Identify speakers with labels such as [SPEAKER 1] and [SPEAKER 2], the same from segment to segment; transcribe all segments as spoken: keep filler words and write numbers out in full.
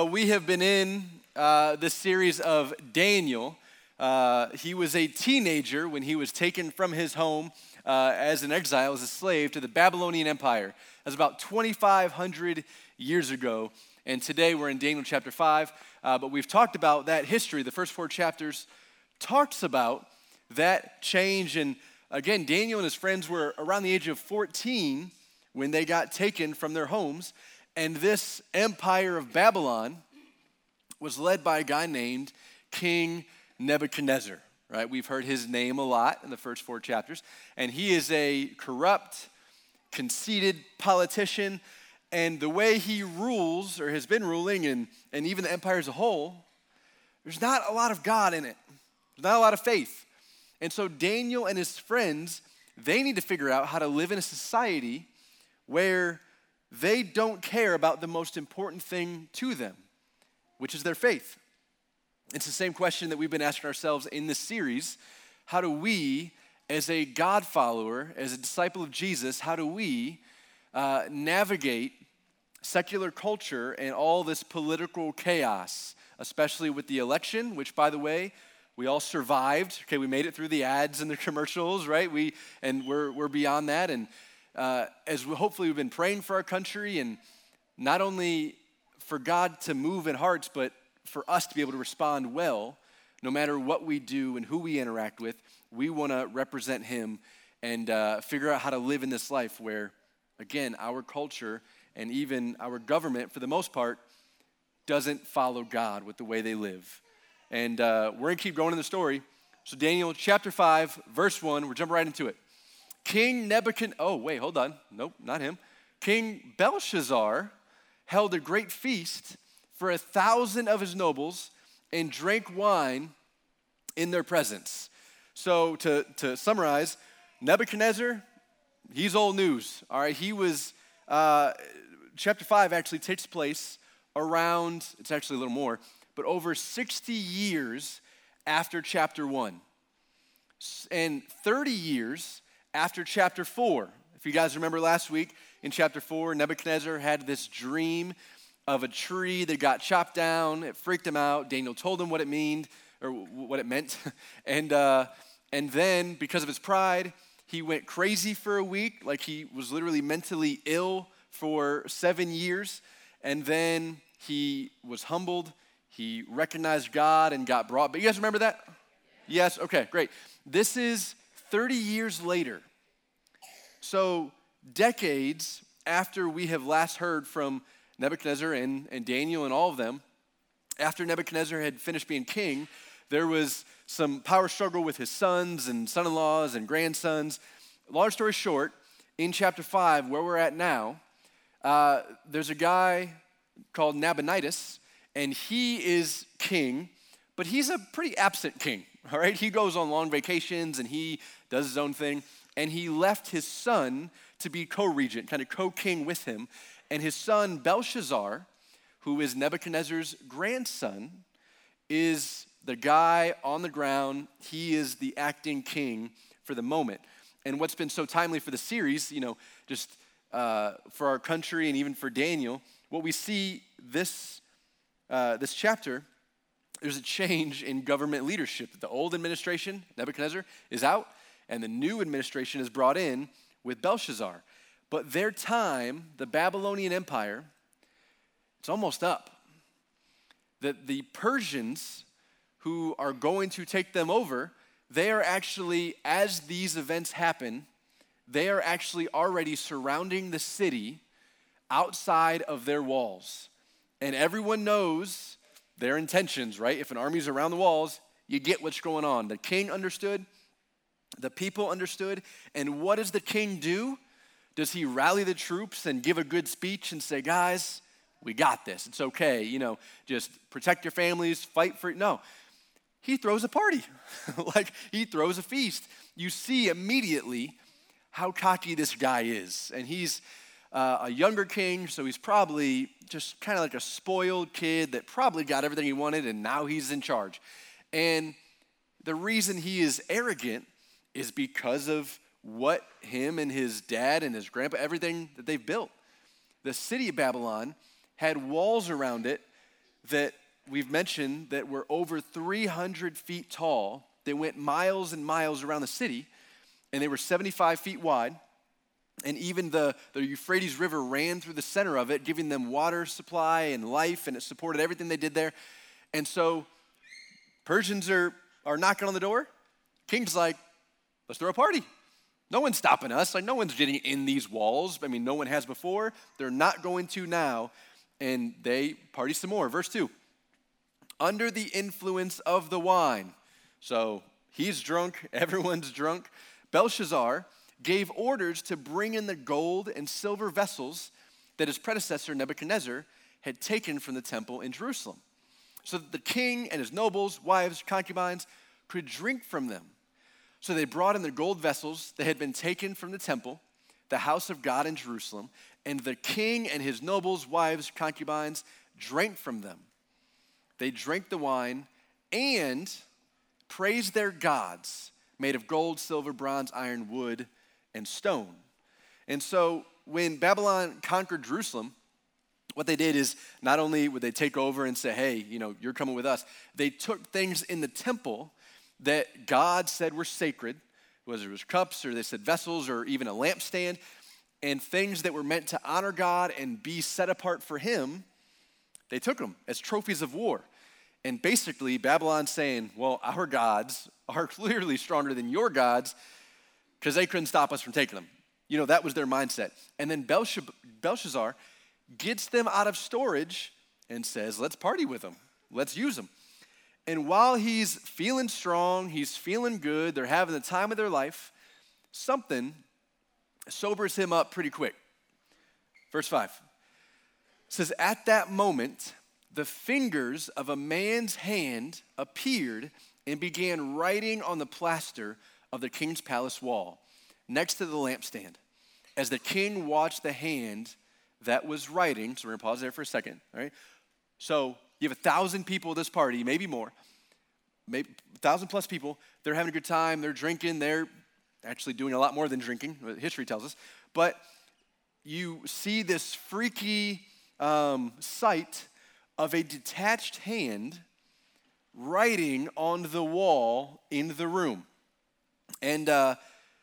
[SPEAKER 1] Well, we have been in uh, this series of Daniel. Uh, he was a teenager when he was taken from his home uh, as an exile, as a slave, to the Babylonian Empire. That was about twenty-five hundred years ago. And today we're in Daniel chapter five. Uh, but we've talked about that history. The first four chapters talks about that change. And again, Daniel and his friends were around the age of fourteen when they got taken from their homes. And this empire of Babylon was led by a guy named King Nebuchadnezzar, right? We've heard his name a lot in the first four chapters. And he is a corrupt, conceited politician. And the way he rules, or has been ruling, and, and even the empire as a whole, there's not a lot of God in it. There's not a lot of faith. And so Daniel and his friends, they need to figure out how to live in a society where they don't care about the most important thing to them, which is their faith. It's the same question that we've been asking ourselves in this series. How do we, as a God follower, as a disciple of Jesus, how do we uh, navigate secular culture and all this political chaos, especially with the election, which, by the way, we all survived. Okay, we made it through the ads and the commercials, right? We and we're we're beyond that. And uh, as we, hopefully we've been praying for our country, and not only for God to move in hearts, but for us to be able to respond well, no matter what we do and who we interact with. We want to represent Him and uh, figure out how to live in this life where, again, our culture and even our government, for the most part, doesn't follow God with the way they live. And uh, we're going to keep going in the story. So Daniel chapter five, verse one, we're jumping right into it. King Nebuchadnezzar, oh, wait, hold on. Nope, not him. King Belshazzar held a great feast for a thousand of his nobles and drank wine in their presence. So to, to summarize, Nebuchadnezzar, he's old news, all right? He was, uh, chapter five actually takes place around, it's actually a little more, but over sixty years after chapter one. And thirty years after chapter four. If you guys remember last week, in chapter four, Nebuchadnezzar had this dream of a tree that got chopped down. It freaked him out. Daniel told him what it meaned, or what it meant. and uh, and then, because of his pride, he went crazy for a week, like he was literally mentally ill for seven years. And then he was humbled. He recognized God and got brought. But you guys remember that? Yes? Okay, great. This is thirty years later. So decades after we have last heard from Nebuchadnezzar and, and Daniel and all of them, after Nebuchadnezzar had finished being king, there was some power struggle with his sons and son-in-laws and grandsons. Long story short, in chapter five, where we're at now, uh, there's a guy called Nabonidus, and he is king, but he's a pretty absent king, all right? He goes on long vacations, and he does his own thing, and he left his son to be co-regent, kind of co-king with him. And his son, Belshazzar, who is Nebuchadnezzar's grandson, is the guy on the ground. He is the acting king for the moment. And what's been so timely for the series, you know, just uh, for our country and even for Daniel, what we see this uh, this chapter, there's a change in government leadership. The old administration, Nebuchadnezzar, is out, and the new administration is brought in with Belshazzar. But their time, the Babylonian Empire, it's almost up. The, the Persians who are going to take them over, they are actually, as these events happen, they are actually already surrounding the city outside of their walls. And everyone knows their intentions, right? If an army's around the walls, you get what's going on. The king understood, the people understood, and what does the king do? Does he rally the troops and give a good speech and say, guys, we got this, it's okay, you know, just protect your families, fight for it? No, he throws a party, like he throws a feast. You see immediately how cocky this guy is, and he's uh, a younger king, so he's probably just kind of like a spoiled kid that probably got everything he wanted, and now he's in charge. And the reason he is arrogant is because of what him and his dad and his grandpa, everything that they've built. The city of Babylon had walls around it that we've mentioned that were over three hundred feet tall. They went miles and miles around the city, and they were seventy-five feet wide. And even the, the Euphrates River ran through the center of it, giving them water supply and life, and it supported everything they did there. And so Persians are, are knocking on the door. King's like, let's throw a party. No one's stopping us. Like, no one's getting in these walls. I mean, no one has before. They're not going to now. And they party some more. Verse two, under the influence of the wine. So he's drunk. Everyone's drunk. Belshazzar gave orders to bring in the gold and silver vessels that his predecessor Nebuchadnezzar had taken from the temple in Jerusalem, so that the king and his nobles, wives, concubines could drink from them. So they brought in the gold vessels that had been taken from the temple, the house of God in Jerusalem, and the king and his nobles, wives, concubines drank from them. They drank the wine and praised their gods, made of gold, silver, bronze, iron, wood, and stone. And so when Babylon conquered Jerusalem, what they did is not only would they take over and say, hey, you know, you're coming with us, they took things in the temple that God said were sacred, whether it was cups or they said vessels or even a lampstand, and things that were meant to honor God and be set apart for him, they took them as trophies of war. And basically, Babylon's saying, well, our gods are clearly stronger than your gods because they couldn't stop us from taking them. You know, that was their mindset. And then Belshazzar gets them out of storage and says, let's party with them. Let's use them. And while he's feeling strong, he's feeling good, they're having the time of their life, something sobers him up pretty quick. Verse five says, at that moment, the fingers of a man's hand appeared and began writing on the plaster of the king's palace wall next to the lampstand. As the king watched the hand that was writing, so we're gonna pause there for a second, all right? So you have a thousand people at this party, maybe more, maybe a thousand plus people. They're having a good time, they're drinking, they're actually doing a lot more than drinking, what history tells us. But you see this freaky um, sight of a detached hand writing on the wall in the room. And uh,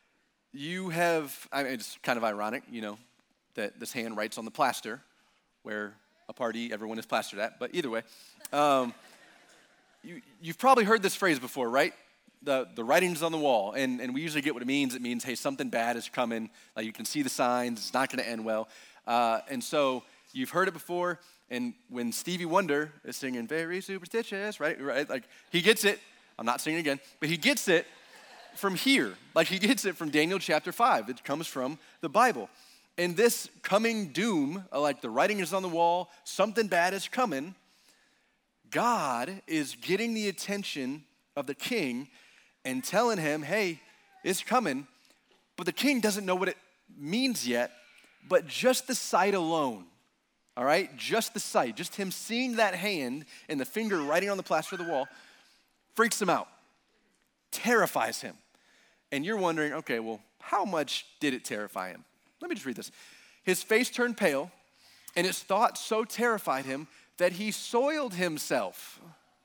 [SPEAKER 1] you have, I mean, it's kind of ironic, you know, that this hand writes on the plaster where a party everyone is plastered at, but either way. Um, you, you've probably heard this phrase before, right? The, the writing's on the wall, and, and we usually get what it means. It means, hey, something bad is coming. Like you can see the signs. It's not going to end well. Uh, and so you've heard it before, and when Stevie Wonder is singing very superstitious, right? right? Like he gets it. I'm not singing again, but he gets it from here. Like he gets it from Daniel chapter five. It comes from the Bible. And this coming doom, like the writing is on the wall, something bad is coming, God is getting the attention of the king and telling him, hey, it's coming. But the king doesn't know what it means yet, but just the sight alone, all right? Just the sight, just him seeing that hand and the finger writing on the plaster of the wall freaks him out, terrifies him. And you're wondering, okay, well, how much did it terrify him? Let me just read this. His face turned pale, and his thoughts so terrified him that he soiled himself.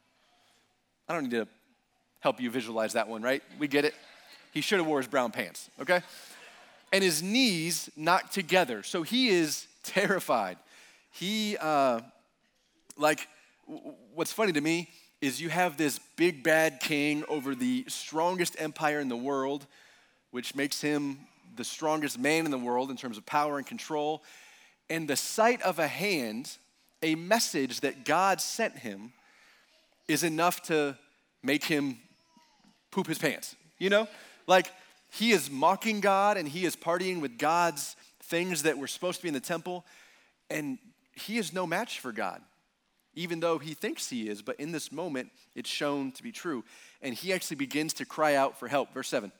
[SPEAKER 1] I don't need to help you visualize that one, right? We get it. He should have wore his brown pants, okay? And his knees knocked together. So he is terrified. He, uh, like, w- what's funny to me is you have this big bad king over the strongest empire in the world, which makes him the strongest man in the world in terms of power and control. And the sight of a hand, a message that God sent him, is enough to make him poop his pants, you know? Like, he is mocking God and he is partying with God's things that were supposed to be in the temple, and he is no match for God, even though he thinks he is, but in this moment, it's shown to be true. And he actually begins to cry out for help. Verse seven.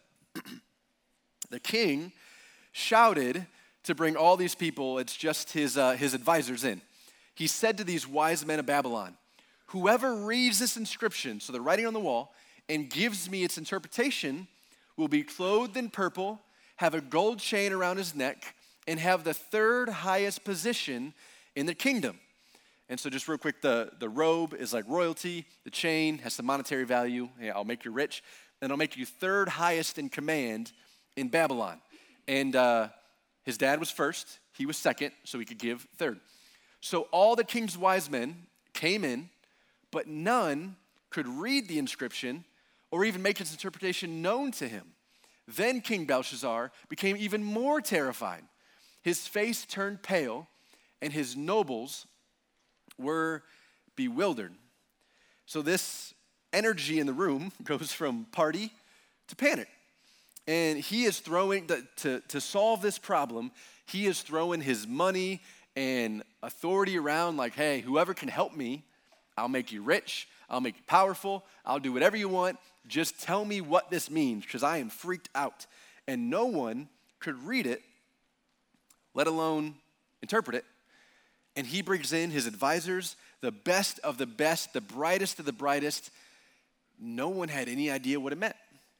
[SPEAKER 1] The king shouted to bring all these people, it's just his, uh, his advisors in. He said to these wise men of Babylon, whoever reads this inscription, so the writing on the wall, and gives me its interpretation will be clothed in purple, have a gold chain around his neck, and have the third highest position in the kingdom. And so just real quick, the, the robe is like royalty. The chain has some monetary value. Hey, I'll make you rich. And I'll make you third highest in command in Babylon. And uh, his dad was first. He was second, so he could give third. So all the king's wise men came in, but none could read the inscription or even make its interpretation known to him. Then King Belshazzar became even more terrified. His face turned pale, and his nobles were bewildered. So this energy in the room goes from party to panic. And he is throwing, the, to, to solve this problem, he is throwing his money and authority around like, hey, whoever can help me, I'll make you rich, I'll make you powerful, I'll do whatever you want. Just tell me what this means, because I am freaked out. And no one could read it, let alone interpret it. And he brings in his advisors, the best of the best, the brightest of the brightest. No one had any idea what it meant.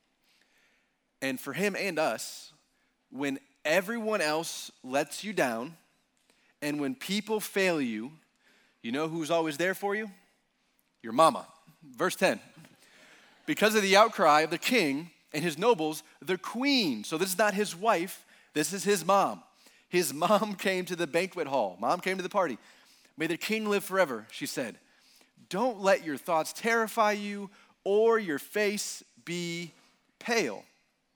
[SPEAKER 1] And for him and us, when everyone else lets you down, and when people fail you, you know who's always there for you? Your mama. Verse ten. Because of the outcry of the king and his nobles, the queen, so this is not his wife, this is his mom. His mom came to the banquet hall. Mom came to the party. May the king live forever, she said. Don't let your thoughts terrify you or your face be pale.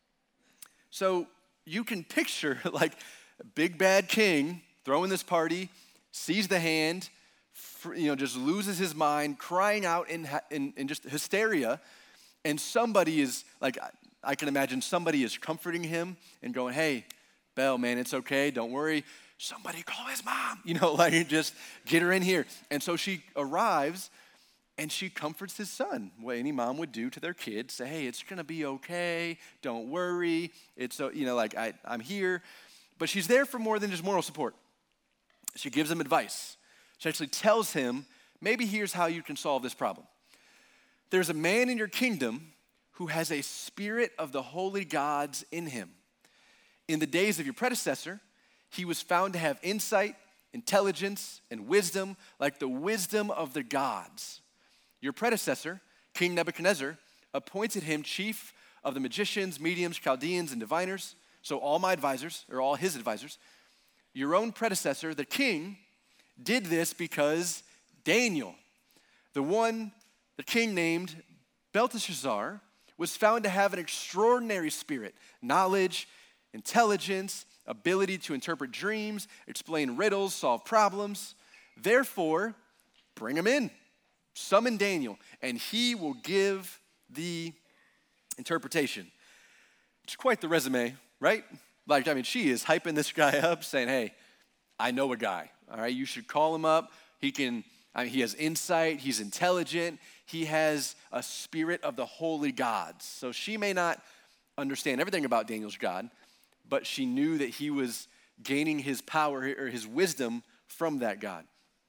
[SPEAKER 1] So you can picture like a big bad king throwing this party, sees the hand, you know, just loses his mind, crying out in, in, in just hysteria. And somebody is, like, I can imagine somebody is comforting him and going, hey, Belle, man, it's okay, don't worry. Somebody call his mom, you know, like just get her in here. And so she arrives and she comforts his son, what any mom would do to their kid, say, hey, it's gonna be okay, don't worry. It's, so you know, like I, I'm here. But she's there for more than just moral support. She gives him advice. She actually tells him, maybe here's how you can solve this problem. There's a man in your kingdom who has a spirit of the holy gods in him. In the days of your predecessor, he was found to have insight, intelligence, and wisdom like the wisdom of the gods. Your predecessor, King Nebuchadnezzar, appointed him chief of the magicians, mediums, Chaldeans, and diviners. So all my advisors, or all his advisors, your own predecessor, the king, did this because Daniel, the one the king named Belteshazzar, was found to have an extraordinary spirit, knowledge, intelligence, ability to interpret dreams, explain riddles, solve problems. Therefore, bring him in, summon Daniel, and he will give the interpretation. It's quite the resume, right? Like, I mean, she is hyping this guy up, saying, hey, I know a guy, all right? You should call him up. He can, I mean, he has insight, he's intelligent, he has a spirit of the holy gods. So she may not understand everything about Daniel's God, but she knew that he was gaining his power or his wisdom from that God.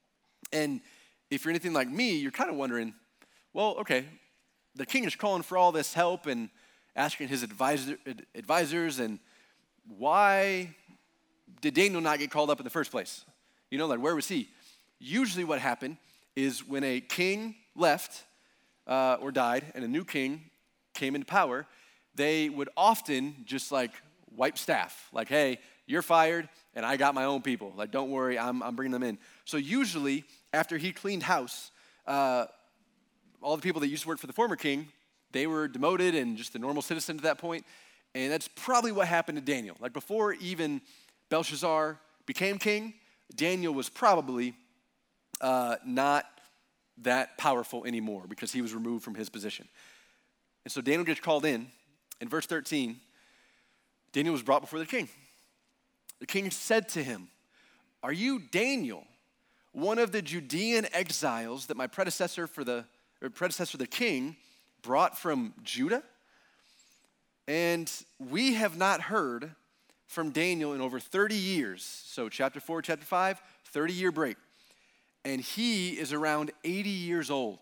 [SPEAKER 1] And if you're anything like me, you're kind of wondering, well, okay, the king is calling for all this help and asking his advisor, advisors, and why did Daniel not get called up in the first place? You know, like, where was he? Usually what happened is when a king left uh, or died and a new king came into power, they would often just like wipe staff. Like, hey, you're fired and I got my own people. Like, don't worry, I'm, I'm bringing them in. So usually after he cleaned house, uh, all the people that used to work for the former king, they were demoted and just a normal citizen at that point. And that's probably what happened to Daniel. Like, before even Belshazzar became king, Daniel was probably uh, not that powerful anymore because he was removed from his position. And so Daniel gets called in. In verse thirteen, Daniel was brought before the king. The king said to him, are you Daniel, one of the Judean exiles that my predecessor for the or predecessor the king brought from Judah? And we have not heard from Daniel in over thirty years. So chapter four, chapter five, thirty-year break. And he is around eighty years old.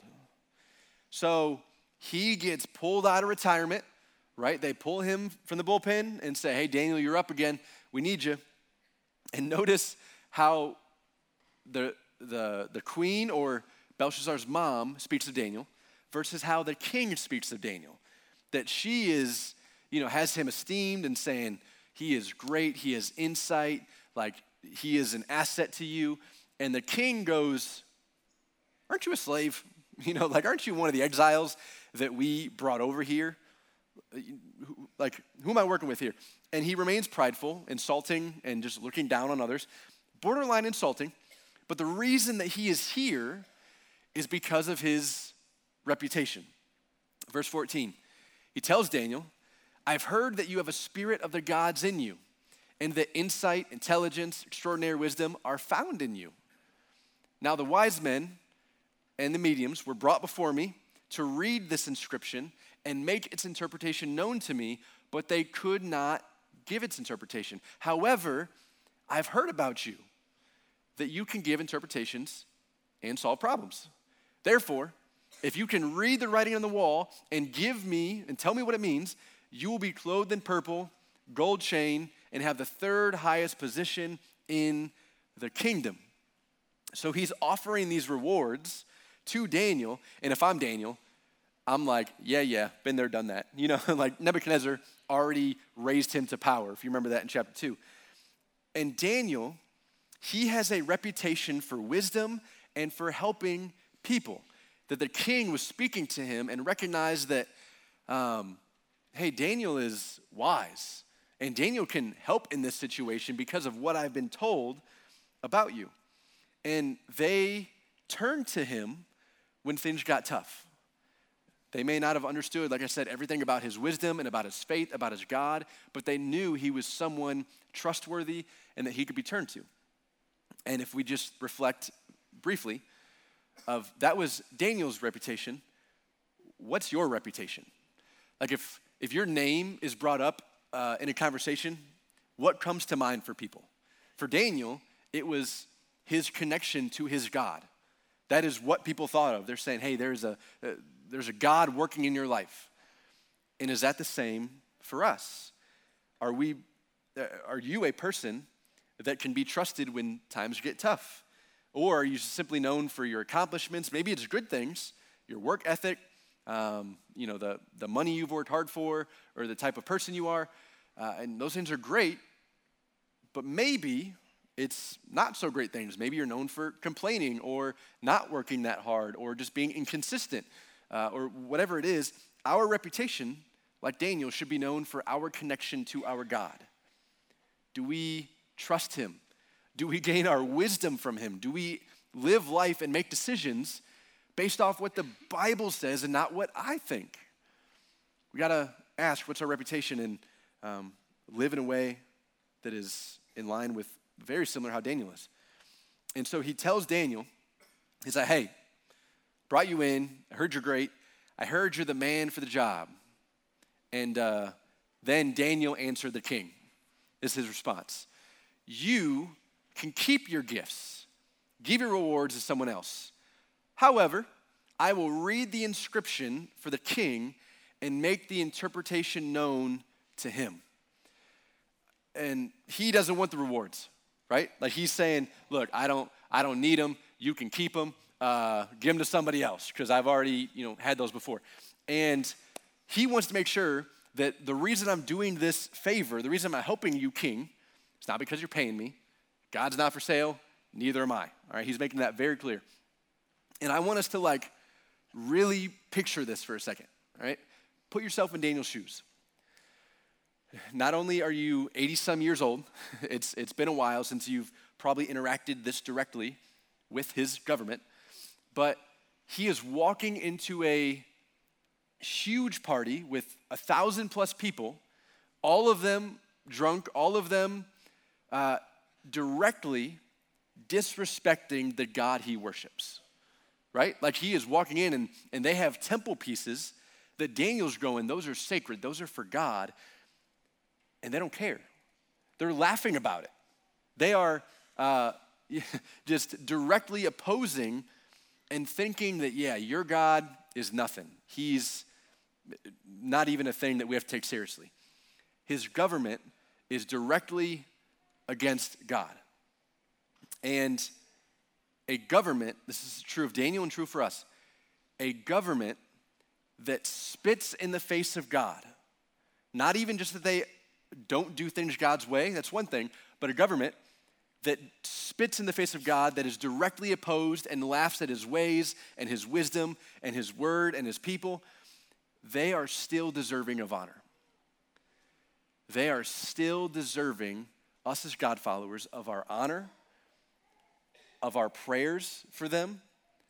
[SPEAKER 1] So he gets pulled out of retirement, right? They pull him from the bullpen and say, hey, Daniel, you're up again. We need you. And notice how the the, the queen or Belshazzar's mom speaks of Daniel versus how the king speaks of Daniel. That she is, you know, has him esteemed and saying, he is great, he has insight, like he is an asset to you. And the king goes, aren't you a slave? You know, like, aren't you one of the exiles that we brought over here? Like, who am I working with here? And he remains prideful, insulting, and just looking down on others, borderline insulting. But the reason that he is here is because of his reputation. Verse fourteen, he tells Daniel, I've heard that you have a spirit of the gods in you, and that insight, intelligence, extraordinary wisdom are found in you. Now the wise men and the mediums were brought before me to read this inscription and make its interpretation known to me, but they could not give its interpretation. However, I've heard about you, that you can give interpretations and solve problems. Therefore, if you can read the writing on the wall and give me and tell me what it means, you will be clothed in purple, gold chain, and have the third highest position in the kingdom. So he's offering these rewards to Daniel, and if I'm Daniel, I'm like, yeah, yeah, been there, done that. You know, like Nebuchadnezzar already raised him to power, if you remember that in chapter two. And Daniel, he has a reputation for wisdom and for helping people, that the king was speaking to him and recognized that, um, hey, Daniel is wise, and Daniel can help in this situation because of what I've been told about you. And they turned to him when things got tough. They may not have understood, like I said, everything about his wisdom and about his faith, about his God, but they knew he was someone trustworthy and that he could be turned to. And if we just reflect briefly of that was Daniel's reputation, what's your reputation? Like if if your name is brought up uh, in a conversation, what comes to mind for people? For Daniel, it was his connection to his God. That is what people thought of. They're saying, hey, there's a, uh, there's a God working in your life. And is that the same for us? Are we, uh, are you a person that can be trusted when times get tough? Or are you simply known for your accomplishments? Maybe it's good things, your work ethic, um, you know, the, the money you've worked hard for, or the type of person you are. Uh, and those things are great, but maybe it's not so great things. Maybe you're known for complaining or not working that hard or just being inconsistent uh, or whatever it is. Our reputation, like Daniel, should be known for our connection to our God. Do we trust him? Do we gain our wisdom from him? Do we live life and make decisions based off what the Bible says and not what I think? We got to ask, what's our reputation, and um, live in a way that is in line with very similar how Daniel is. And so he tells Daniel, he's like, hey, brought you in. I heard you're great. I heard you're the man for the job. And uh, then Daniel answered the king. This is his response. You can keep your gifts. Give your rewards to someone else. However, I will read the inscription for the king and make the interpretation known to him. And he doesn't want the rewards, right? Like he's saying, look, I don't, I don't need them. You can keep them. Uh, give them to somebody else because I've already, you know, had those before. And he wants to make sure that the reason I'm doing this favor, the reason I'm helping you, king, it's not because you're paying me. God's not for sale. Neither am I. All right, he's making that very clear. And I want us to like really picture this for a second, all right? Put yourself in Daniel's shoes. Not only are you eighty some years old, it's it's been a while since you've probably interacted this directly with his government, but he is walking into a huge party with a thousand plus people, all of them drunk, all of them uh, directly disrespecting the God he worships, right? Like he is walking in and, and they have temple pieces that Daniel's going, those are sacred, those are for God. And they don't care. They're laughing about it. They are uh, just directly opposing and thinking that, yeah, your God is nothing. He's not even a thing that we have to take seriously. His government is directly against God. And A government, this is true of Daniel and true for us, a government that spits in the face of God. Not even just that they don't do things God's way, that's one thing, but a government that spits in the face of God, that is directly opposed and laughs at his ways and his wisdom and his word and his people, they are still deserving of honor. They are still deserving, us as God followers, of our honor, of our prayers for them,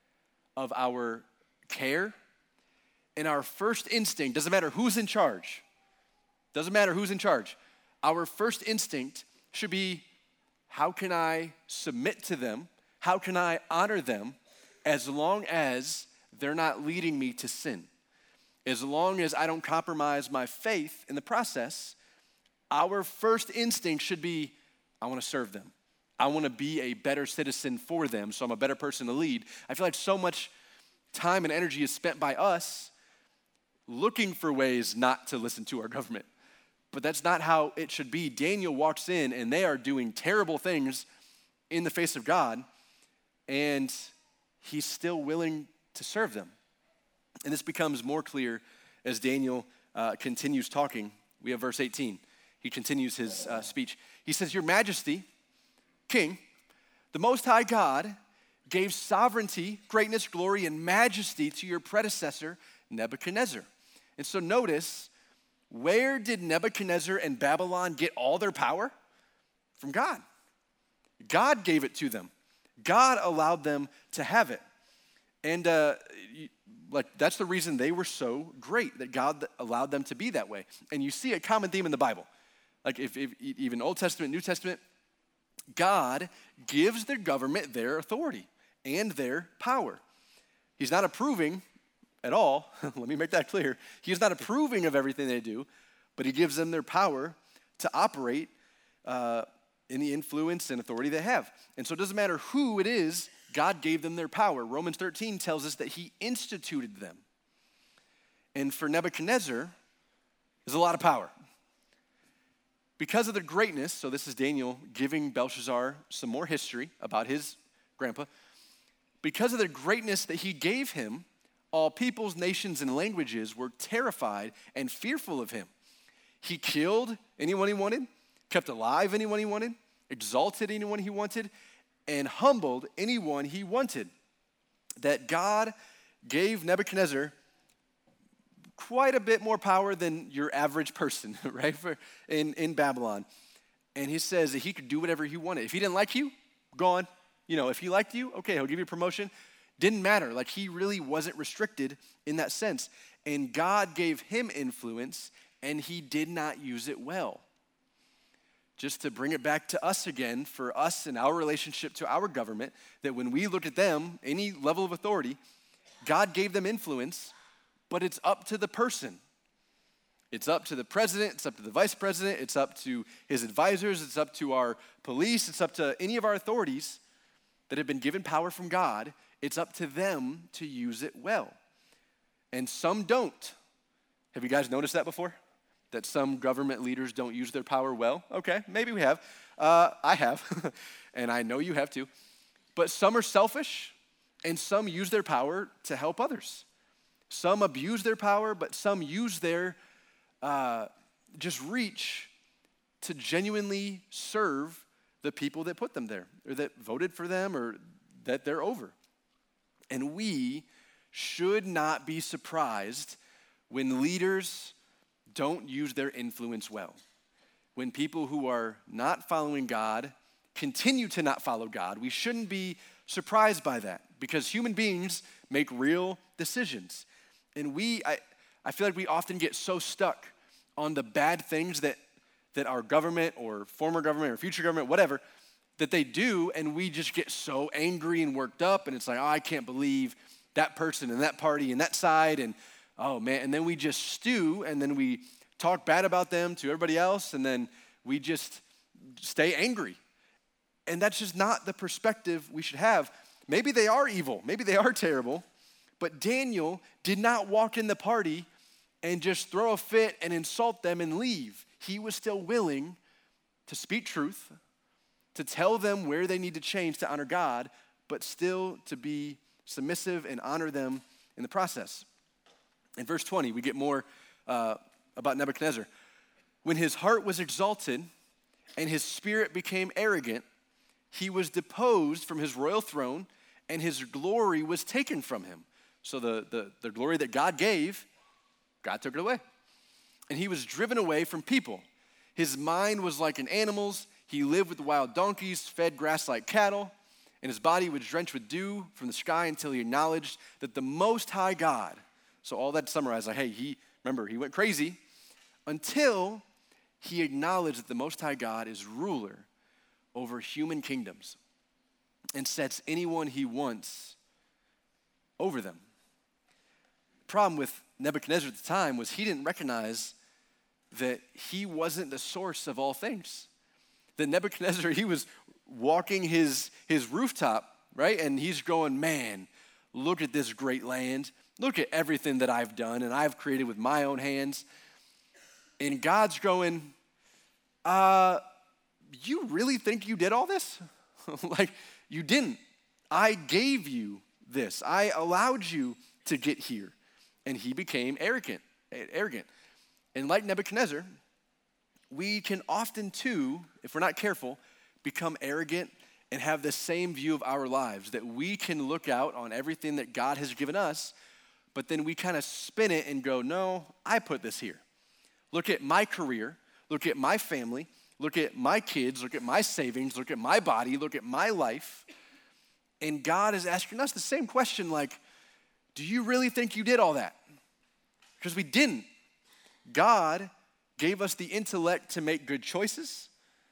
[SPEAKER 1] of our care. And our first instinct, doesn't matter who's in charge, doesn't matter who's in charge, our first instinct should be, how can I submit to them? How can I honor them as long as they're not leading me to sin? As long as I don't compromise my faith in the process, our first instinct should be, I want to serve them. I want to be a better citizen for them, so I'm a better person to lead. I feel like so much time and energy is spent by us looking for ways not to listen to our government. But that's not how it should be. Daniel walks in and they are doing terrible things in the face of God, and he's still willing to serve them. And this becomes more clear as Daniel uh, continues talking. We have verse eighteen. He continues his uh, speech. He says, Your Majesty, King, the Most High God gave sovereignty, greatness, glory, and majesty to your predecessor, Nebuchadnezzar. And so notice, where did Nebuchadnezzar and Babylon get all their power? From God. God gave it to them. God allowed them to have it. And uh, like that's the reason they were so great, that God allowed them to be that way. And you see a common theme in the Bible. Like if, if even Old Testament, New Testament, God gives their government their authority and their power. He's not approving at all. Let me make that clear. He's not approving of everything they do, but he gives them their power to operate uh, in the influence and authority they have. And so it doesn't matter who it is, God gave them their power. Romans thirteen tells us that he instituted them. And for Nebuchadnezzar, there's a lot of power. Because of their greatness, so this is Daniel giving Belshazzar some more history about his grandpa. Because of the greatness that he gave him, all peoples, nations, and languages were terrified and fearful of him. He killed anyone he wanted, kept alive anyone he wanted, exalted anyone he wanted, and humbled anyone he wanted. That God gave Nebuchadnezzar quite a bit more power than your average person, right, For, in, in Babylon. And he says that he could do whatever he wanted. If he didn't like you, gone. You know, if he liked you, okay, he'll give you a promotion. Didn't matter. Like he really wasn't restricted in that sense. And God gave him influence, and he did not use it well. Just to bring it back to us again, for us and our relationship to our government, that when we look at them, any level of authority, God gave them influence, but it's up to the person. It's up to the president, it's up to the vice president, it's up to his advisors, it's up to our police, it's up to any of our authorities that have been given power from God. It's up to them to use it well. And some don't. Have you guys noticed that before? That some government leaders don't use their power well? Okay, maybe we have. Uh, I have, and I know you have too. But some are selfish, and some use their power to help others. Some abuse their power, but some use their uh, just reach to genuinely serve the people that put them there, or that voted for them, or that they're over. And we should not be surprised when leaders don't use their influence well. When people who are not following God continue to not follow God, we shouldn't be surprised by that, because human beings make real decisions. And we, I, I feel like we often get so stuck on the bad things that, that our government or former government or future government, whatever, that they do, and we just get so angry and worked up, and it's like, oh, I can't believe that person and that party and that side, and oh man, and then we just stew, and then we talk bad about them to everybody else, and then we just stay angry. And that's just not the perspective we should have. Maybe they are evil, maybe they are terrible, but Daniel did not walk in the party and just throw a fit and insult them and leave. He was still willing to speak truth, to tell them where they need to change to honor God, but still to be submissive and honor them in the process. In verse twenty, we get more uh, about Nebuchadnezzar. When his heart was exalted and his spirit became arrogant, he was deposed from his royal throne and his glory was taken from him. So the, the, the glory that God gave, God took it away. And he was driven away from people. His mind was like an animal's. He lived with wild donkeys, fed grass like cattle, and his body was drenched with dew from the sky until he acknowledged that the Most High God, so all that summarized, like, hey, he, remember, he went crazy until he acknowledged that the Most High God is ruler over human kingdoms and sets anyone he wants over them. The problem with Nebuchadnezzar at the time was he didn't recognize that he wasn't the source of all things. That Nebuchadnezzar, he was walking his, his rooftop, right? And he's going, man, look at this great land. Look at everything that I've done and I've created with my own hands. And God's going, uh, you really think you did all this? Like, you didn't. I gave you this. I allowed you to get here. And he became arrogant, arrogant. And like Nebuchadnezzar, we can often too, if we're not careful, become arrogant and have the same view of our lives, that we can look out on everything that God has given us, but then we kind of spin it and go, no, I put this here. Look at my career, look at my family, look at my kids, look at my savings, look at my body, look at my life. And God is asking us the same question, like, do you really think you did all that? Because we didn't. God gave us the intellect to make good choices.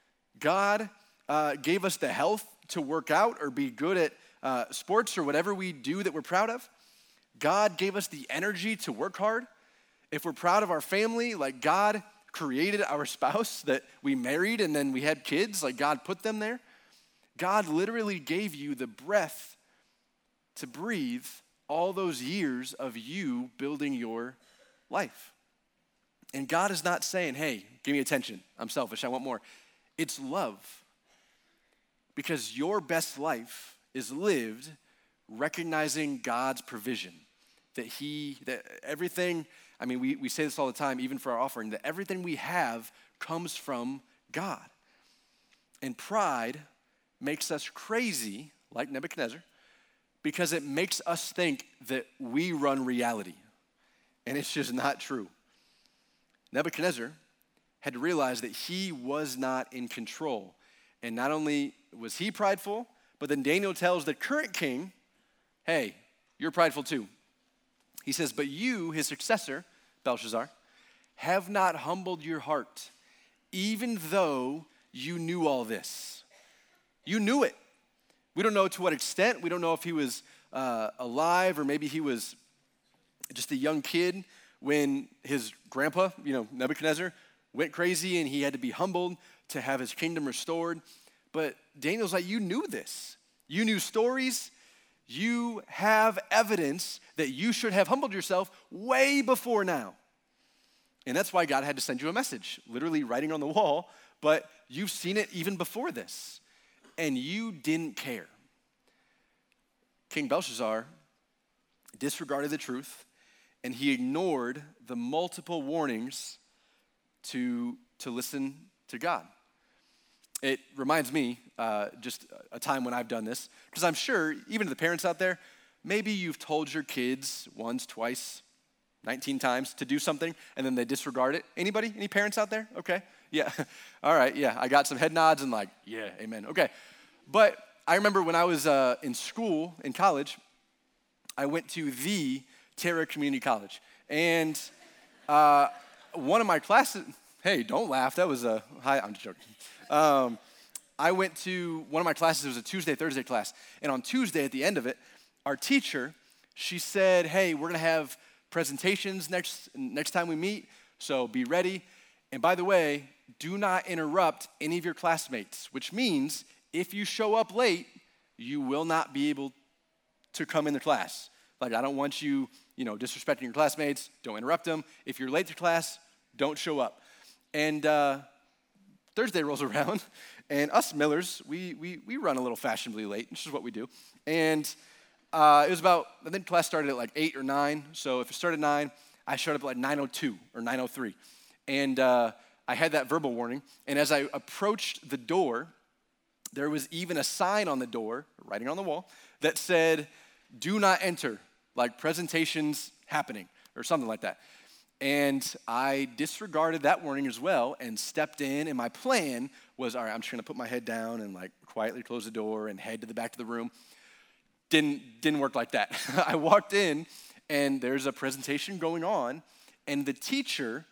[SPEAKER 1] God uh, gave us the health to work out or be good at uh, sports or whatever we do that we're proud of. God gave us the energy to work hard. If we're proud of our family, like God created our spouse that we married and then we had kids, like God put them there. God literally gave you the breath to breathe all those years of you building your life. And God is not saying, hey, give me attention. I'm selfish. I want more. It's love. Because your best life is lived recognizing God's provision. That he, that everything, I mean, we, we say this all the time, even for our offering, that everything we have comes from God. And pride makes us crazy, like Nebuchadnezzar, because it makes us think that we run reality. And it's just not true. Nebuchadnezzar had to realize that he was not in control. And not only was he prideful, but then Daniel tells the current king, hey, you're prideful too. He says, but you, his successor, Belshazzar, have not humbled your heart, even though you knew all this. You knew it. We don't know to what extent. We don't know if he was uh, alive or maybe he was just a young kid when his grandpa, you know, Nebuchadnezzar, went crazy and he had to be humbled to have his kingdom restored. But Daniel's like, you knew this. You knew stories. You have evidence that you should have humbled yourself way before now. And that's why God had to send you a message, literally writing on the wall, but you've seen it even before this, and you didn't care. King Belshazzar disregarded the truth, and he ignored the multiple warnings to, to listen to God. It reminds me uh, just a time when I've done this, because I'm sure, even to the parents out there, maybe you've told your kids once, twice, nineteen times to do something, and then they disregard it. Anybody? Any parents out there? Okay. Yeah. All right. Yeah. I got some head nods and like, yeah, amen. Okay. But I remember when I was uh, in school, in college, I went to the Terra Community College. And uh, one of my classes, hey, don't laugh. That was a, hi, I'm just joking. Um, I went to one of my classes. It was a Tuesday, Thursday class. And on Tuesday, at the end of it, our teacher, she said, hey, we're going to have presentations next next time we meet, so be ready. And by the way, do not interrupt any of your classmates, which means if you show up late, you will not be able to come into class. Like, I don't want you, you know, disrespecting your classmates. Don't interrupt them. If you're late to class, don't show up. And uh, Thursday rolls around, And us Millers, we we we run a little fashionably late, which is what we do. And uh, it was about, I think class started at like eight or nine. So if it started at nine, I showed up at like nine oh two or nine oh three. And uh, I had that verbal warning. And as I approached the door, there was even a sign on the door, writing on the wall, that said, "Do not enter," like presentations happening or something like that. And I disregarded that warning as well and stepped in, and my plan was, all right, I'm just gonna put my head down and like quietly close the door and head to the back of the room. Didn't, didn't work like that. I walked in, and there's a presentation going on, and the teacher,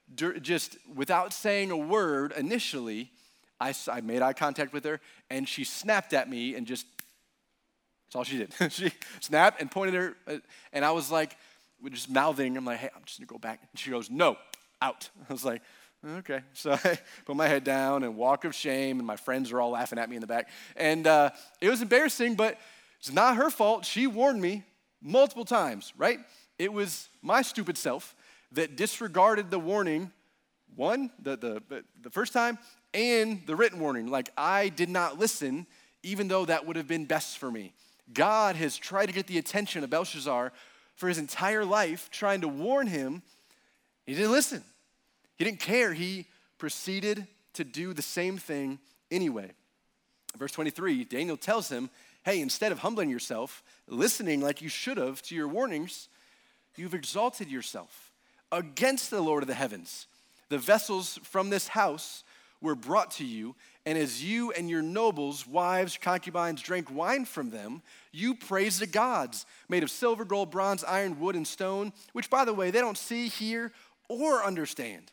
[SPEAKER 1] just without saying a word initially, I, I made eye contact with her, and she snapped at me and just, that's all she did. She snapped and pointed her, and I was like, just mouthing, I'm like, hey, I'm just gonna go back. And she goes, no, out. I was like, okay. So I put my head down and walk of shame, and my friends are all laughing at me in the back. And uh, it was embarrassing, but it's not her fault. She warned me multiple times, right? It was my stupid self that disregarded the warning, one, the, the, the first time, and the written warning. Like, I did not listen, even though that would have been best for me. God has tried to get the attention of Belshazzar for his entire life, trying to warn him. He didn't listen. He didn't care. He proceeded to do the same thing anyway. Verse twenty-three, Daniel tells him, hey, instead of humbling yourself, listening like you should have to your warnings, you've exalted yourself against the Lord of the heavens. The vessels from this house were brought to you, and as you and your nobles, wives, concubines drank wine from them, you praised the gods made of silver, gold, bronze, iron, wood, and stone, which, by the way, they don't see, hear, or understand.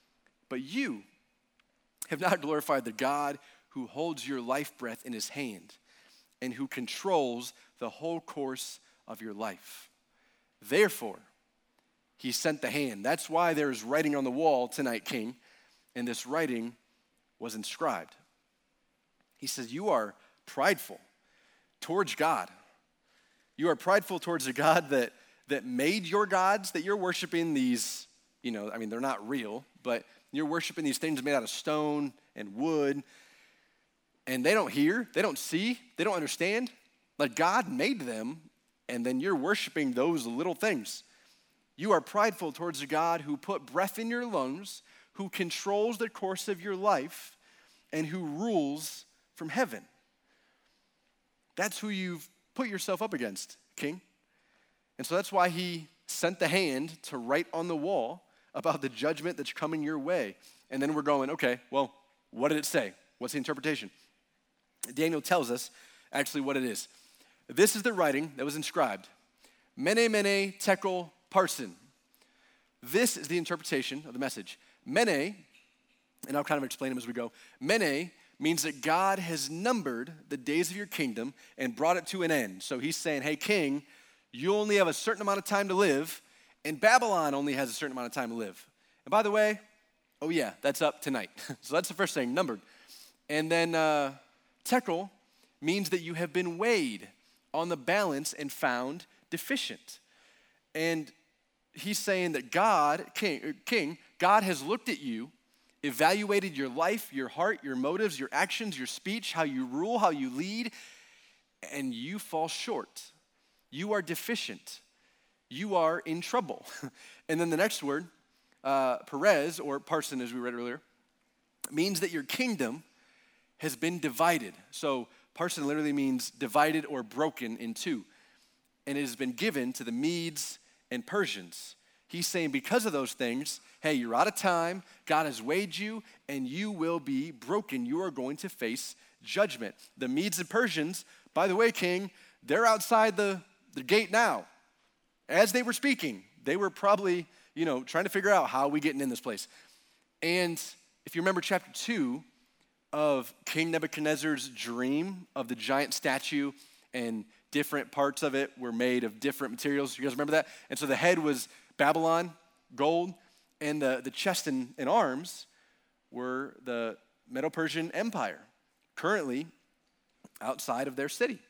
[SPEAKER 1] But you have not glorified the God who holds your life breath in his hand and who controls the whole course of your life. Therefore, he sent the hand. That's why there's writing on the wall tonight, King, and this writing was inscribed. He says, you are prideful towards God. You are prideful towards a God that, that made your gods, that you're worshiping these, you know, I mean, they're not real, but you're worshiping these things made out of stone and wood, and they don't hear, they don't see, they don't understand. Like, God made them, and then you're worshiping those little things. You are prideful towards a God who put breath in your lungs, who controls the course of your life, and who rules from heaven. That's who you've put yourself up against, King. And so that's why he sent the hand to write on the wall about the judgment that's coming your way. And then we're going, okay, well, what did it say? What's the interpretation? Daniel tells us actually what it is. This is the writing that was inscribed. Mene, mene, tekel, parsin. This is the interpretation of the message. Mene, and I'll kind of explain them as we go. Mene means that God has numbered the days of your kingdom and brought it to an end. So he's saying, hey, king, you only have a certain amount of time to live, and Babylon only has a certain amount of time to live. And by the way, oh yeah, that's up tonight. So that's the first thing, numbered. And then uh, tekel means that you have been weighed on the balance and found deficient. And he's saying that God, king, king, God has looked at you, evaluated your life, your heart, your motives, your actions, your speech, how you rule, how you lead, and you fall short. You are deficient. You are in trouble. And then the next word, uh, Perez, or parson as we read earlier, means that your kingdom has been divided. So parson literally means divided or broken in two. And it has been given to the Medes and Persians. He's saying because of those things, hey, you're out of time, God has weighed you, and you will be broken. You are going to face judgment. The Medes and Persians, by the way, king, they're outside the, the gate now. As they were speaking, they were probably, you know, trying to figure out how are we getting in this place. And if you remember chapter two of King Nebuchadnezzar's dream of the giant statue, and different parts of it were made of different materials. You guys remember that? And so the head was Babylon, gold, and the, the chest and, and arms were the Medo-Persian Empire, currently outside of their city.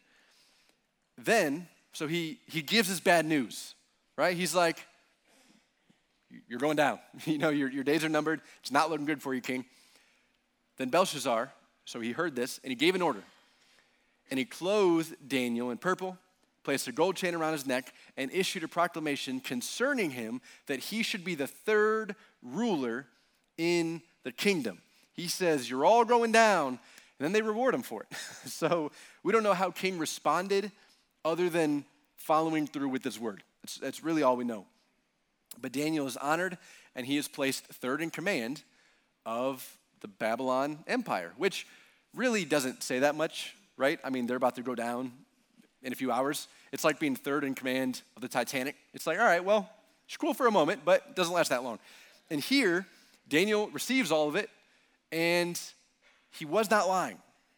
[SPEAKER 1] Then, so he, he gives us bad news, right? He's like, you're going down. You know, your, your days are numbered. It's not looking good for you, king. Then Belshazzar So he heard this, and he gave an order. And he clothed Daniel in purple, placed a gold chain around his neck, and issued a proclamation concerning him that he should be the third ruler in the kingdom. He says, you're all going down, and then they reward him for it. So we don't know how King responded other than following through with this word. That's, that's really all we know. But Daniel is honored, and he is placed third in command of the Babylon Empire, which really doesn't say that much, right? I mean, they're about to go down in a few hours. It's like being third in command of the Titanic. It's like, all right, well, it's cool for a moment, but it doesn't last that long. And here, Daniel receives all of it, and he was not lying.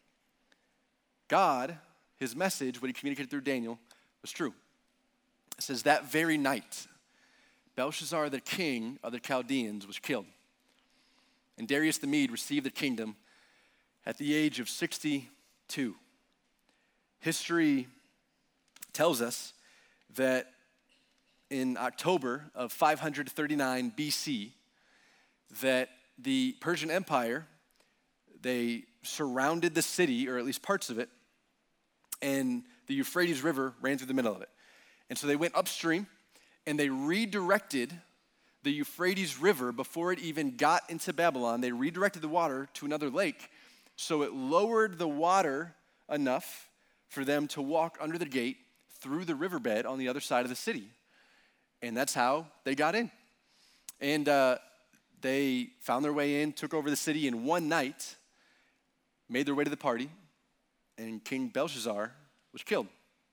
[SPEAKER 1] God, his message, what he communicated through Daniel, was true. It says, that very night, Belshazzar, the king of the Chaldeans, was killed. And Darius the Mede received the kingdom at the age of sixty-two. History tells us that in October of five hundred thirty-nine B C, that the Persian Empire, they surrounded the city, or at least parts of it, and the Euphrates River ran through the middle of it. And so they went upstream, and they redirected the Euphrates River before it even got into Babylon. They redirected the water to another lake, so it lowered the water enough for them to walk under the gate through the riverbed on the other side of the city. And that's how they got in. And uh, they found their way in, took over the city in one night, made their way to the party, and King Belshazzar was killed.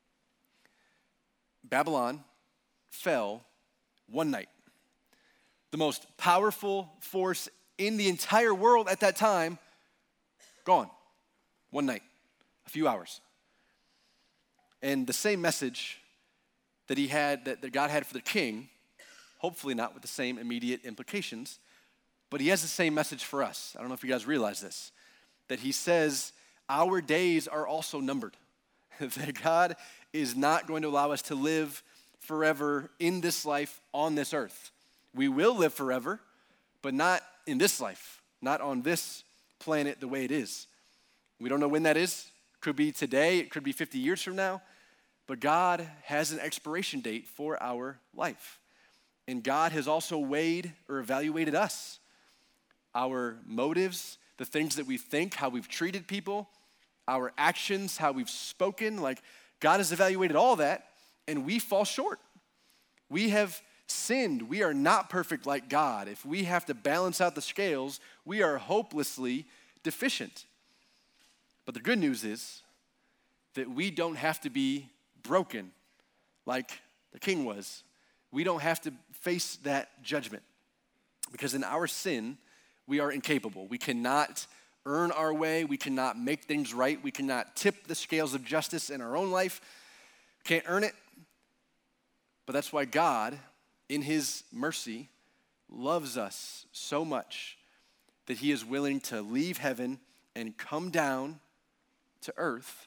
[SPEAKER 1] Babylon fell one night. The most powerful force in the entire world at that time, gone. One night, a few hours. And the same message that he had, that, that God had for the king, hopefully not with the same immediate implications, but he has the same message for us. I don't know if you guys realize this, that he says our days are also numbered. That God is not going to allow us to live forever in this life on this earth. We will live forever, but not in this life, not on this planet the way it is. We don't know when that is. Could be today, it could be fifty years from now, but God has an expiration date for our life. And God has also weighed or evaluated us, our motives, the things that we think, how we've treated people, our actions, how we've spoken. Like, God has evaluated all that, and we fall short. We have sinned. We are not perfect like God. If we have to balance out the scales, we are hopelessly deficient. But the good news is that we don't have to be broken like the king was. We don't have to face that judgment, because in our sin, we are incapable. We cannot earn our way. We cannot make things right. We cannot tip the scales of justice in our own life. Can't earn it. But that's why God, in his mercy, loves us so much that he is willing to leave heaven and come down to earth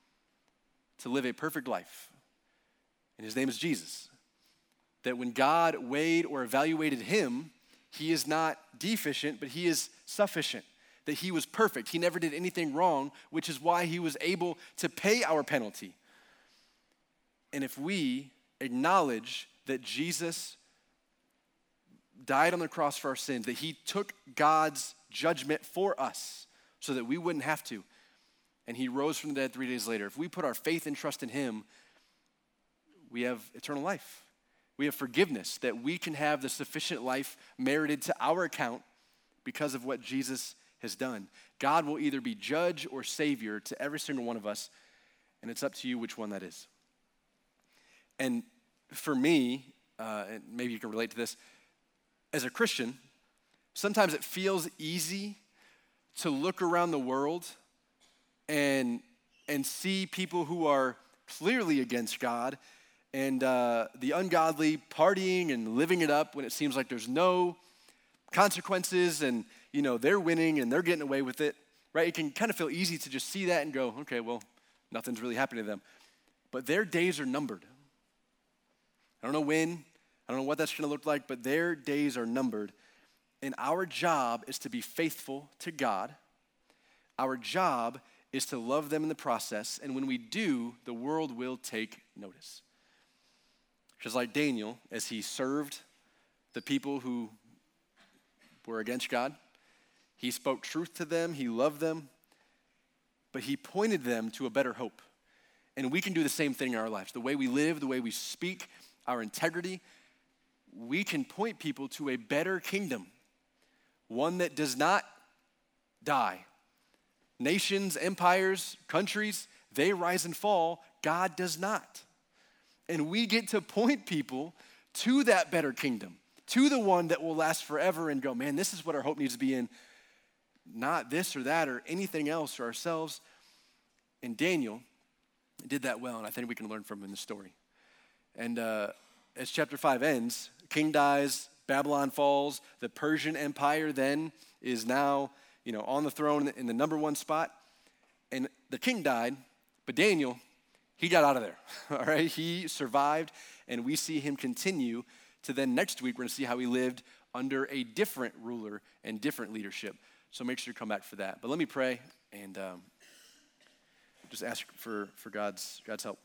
[SPEAKER 1] to live a perfect life. And his name is Jesus. That when God weighed or evaluated him, he is not deficient, but he is sufficient. That he was perfect. He never did anything wrong, which is why he was able to pay our penalty. And if we acknowledge that Jesus died on the cross for our sins, that he took God's judgment for us so that we wouldn't have to, and he rose from the dead three days later, if we put our faith and trust in him, we have eternal life. We have forgiveness, that we can have the sufficient life merited to our account because of what Jesus has done. God will either be judge or savior to every single one of us, and it's up to you which one that is. And for me, uh, and maybe you can relate to this, as a Christian, sometimes it feels easy to look around the world and, and see people who are clearly against God and uh, the ungodly partying and living it up when it seems like there's no consequences and, you know, they're winning and they're getting away with it, right? It can kind of feel easy to just see that and go, okay, well, nothing's really happening to them. But their days are numbered. I don't know when, I don't know what that's going to look like, but their days are numbered. And our job is to be faithful to God. Our job is to love them in the process, and when we do, the world will take notice. Just like Daniel, as he served the people who were against God, he spoke truth to them, he loved them, but he pointed them to a better hope. And we can do the same thing in our lives. The way we live, the way we speak, our integrity, we can point people to a better kingdom, one that does not die. Nations, empires, countries, they rise and fall. God does not. And we get to point people to that better kingdom, to the one that will last forever and go, man, this is what our hope needs to be in, not this or that or anything else or ourselves. And Daniel did that well, and I think we can learn from him in the story. And uh, as chapter five ends, king dies, Babylon falls, the Persian Empire then is now, you know, on the throne in the number one spot, and the king died, but Daniel, he got out of there, all right? He survived, and we see him continue to then next week, we're gonna see how he lived under a different ruler and different leadership. So make sure you come back for that. But let me pray and um, just ask for, for God's, God's help.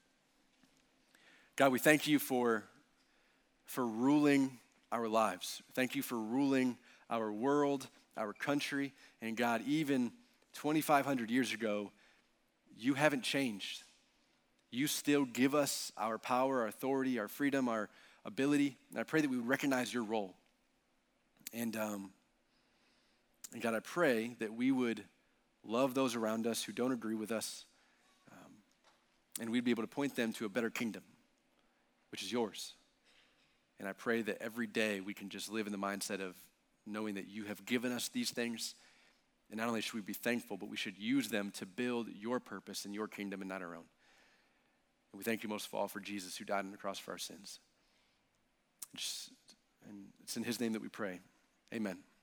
[SPEAKER 1] God, we thank you for, for ruling our lives. Thank you for ruling our world, our country, and God, even twenty-five hundred years ago, you haven't changed. You still give us our power, our authority, our freedom, our ability, and I pray that we would recognize your role. And, um, and God, I pray that we would love those around us who don't agree with us, um, and we'd be able to point them to a better kingdom, which is yours. And I pray that every day we can just live in the mindset of knowing that you have given us these things, and not only should we be thankful, but we should use them to build your purpose and your kingdom and not our own. And we thank you most of all for Jesus who died on the cross for our sins. Just, and it's in his name that we pray. Amen.